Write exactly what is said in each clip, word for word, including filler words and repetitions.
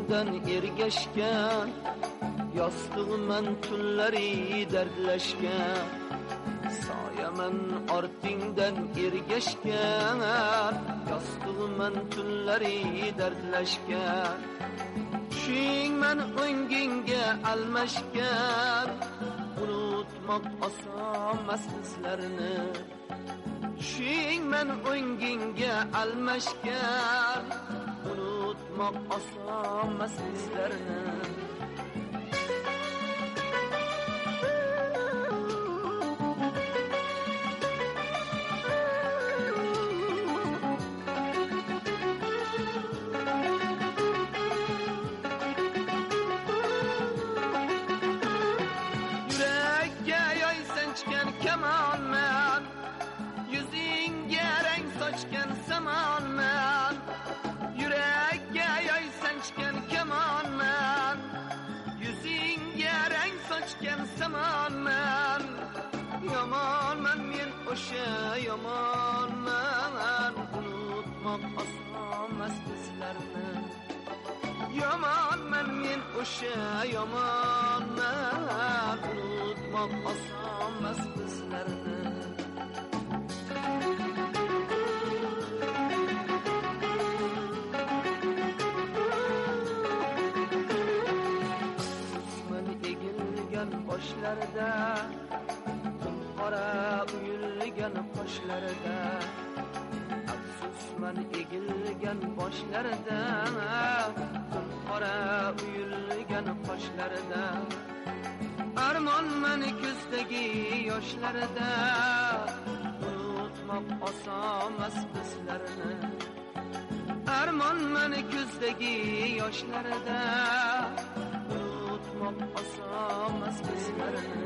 ortingdan ergashgan, yostig'iman tunlari dardlashgan. Soyaman ortingdan ergashgan, yostig'iman tunlari dardlashgan. Tushingman o'ngingga almashgan, unutmoq osonmas bizlarni. Tushingman o'ngingga almashgan, unutmoq osonmas bizlarni. Kamonman, yuzingga rang sochgan samonman, yurakga yoy sanchgan kamonman, yuzingga rang sochgan samonman. Yomonman men o'sha yomonman, unutmoq osonmas bizlarni. Yomonman men o'sha yomonman, unutmoq osonmas bizlarni. Afsusman egilgan boshlarida, qora uyulgan qoshlarida. Afsusman egilgan boshlarida, qora uyulgan qoshlarida. Armonman ko'zdagi yoshlarida, unutmoq osonmas bizlarni. Armonman ko'zdagi yoshlarida, unutmoq osonmas bizlarni.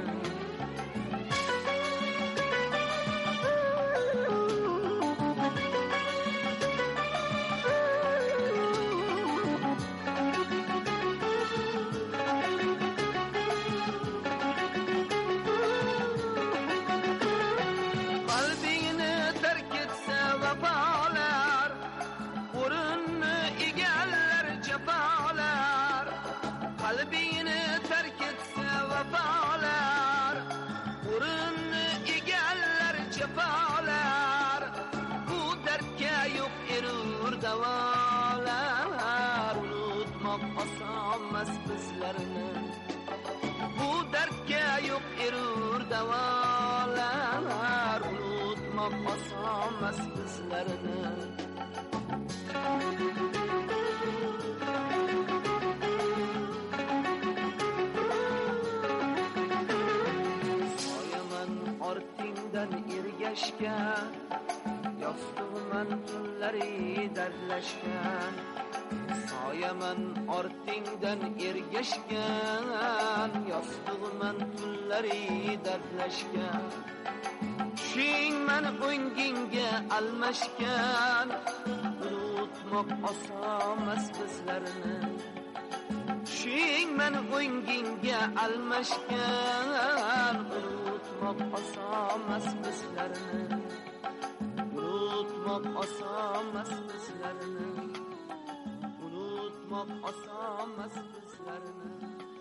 Qalbingni tark etsa vafolar, o'rinni egallar jafolar. Bu dardga yo'q erur davolar, unutmoq osonmas bizlarni. Bu dardga yo'q erur davolar, unutmoq osonmas bizlarni. Ortingdan ergashgan, yostig'iman tunlari dardlashgan. Soyaman ortingdan ergashgan, yostig'iman tunlari dardlashgan. Tushingman o'ngingga almashgan, unutmoq osonmas bizlarni. Tushingman o'ngingga almashgan, unutmoq osonmas bizlarni. Unutmoq osonmas bizlarni. Unutmoq osonmas bizlarni.